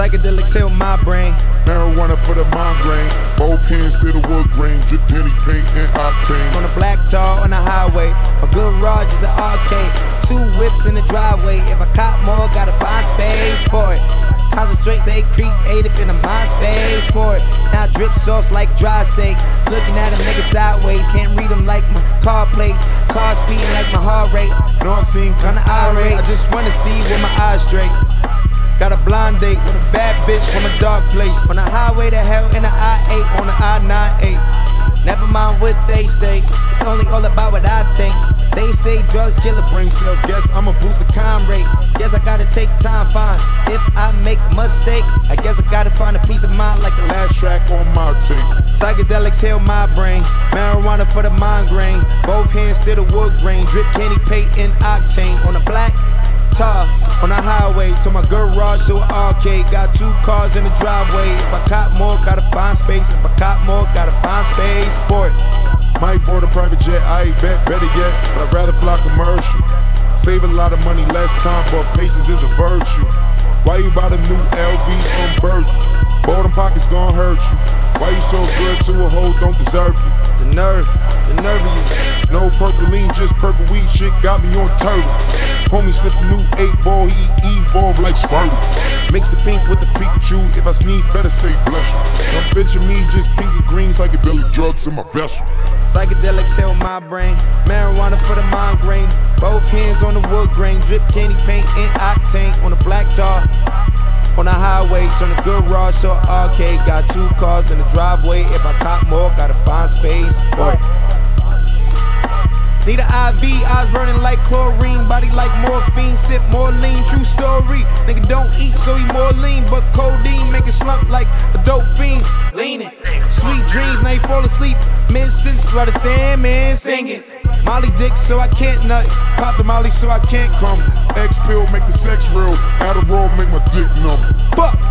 Psychedelics heal my brain. Marijuana for the migraine. Both hands to the wood grain. Drip candy paint and octane. On the black tar on the highway. My garage is an arcade. 2 whips in the driveway. If I cop more, gotta find space for it. Concentrate, say creative in the mind space for it. Now drip sauce like dry steak. Looking at them niggas sideways. Can't read them like my car plates. Car speeding like my heart rate. No, I seem Kinda irate. I just wanna see with my eyes straight. Got a blind date with a bad bitch from a dark place. On the highway to hell in the I-8 on the I-98. Never mind what they say. It's only all about what I think. They say drugs kill a brain cells. Guess I'ma boost the crime rate. Guess I gotta take time, fine. If I make a mistake, I guess I gotta find a peace of mind like the last track on my tape. Psychedelics heal my brain. Marijuana for the migraine. Both hands to the wood grain. Drip candy paint and octane. On the black tar on the highway to my garage to an arcade. Got 2 cars in the driveway. If I cop more, gotta find space. If I cop more, gotta find space for it. Might board a private jet, I ain't bet, better yet, but I'd rather fly commercial. Save a lot of money, less time, but patience is a virtue. Why you buy the new LVs from Virgil? Bottom pockets gon' hurt you. Why you so good to a hoe don't deserve you? The nerve of you. No purple lean, just purple weed shit got me on turtle. Homie sniff a new 8-ball, he evolved like Squirtle. Mix the pink with the Pikachu, if I sneeze, better say bless you. Don't picture me just pink and green, psychedelic drugs in my vessel. Psychedelics heal my brain. Marijuana for the migraine. Both hands on the wood grain. Drip candy paint and octane. On the black tar on the highway, turn the garage to an arcade. Got 2 cars in the driveway. If I cop more, gotta find space for it. Need an IV, eyes burning like chlorine. Body like morphine, sip more lean, true story. Nigga don't eat, so he more lean. But codeine make it slump like a dope fiend. Leaning, sweet dreams, now you fall asleep. Mid-sentence while the Sandman singing. Molly dick so I can't nut. Pop the molly so I can't come. X-pill make the sex real. Adderall make my dick numb. Fuck!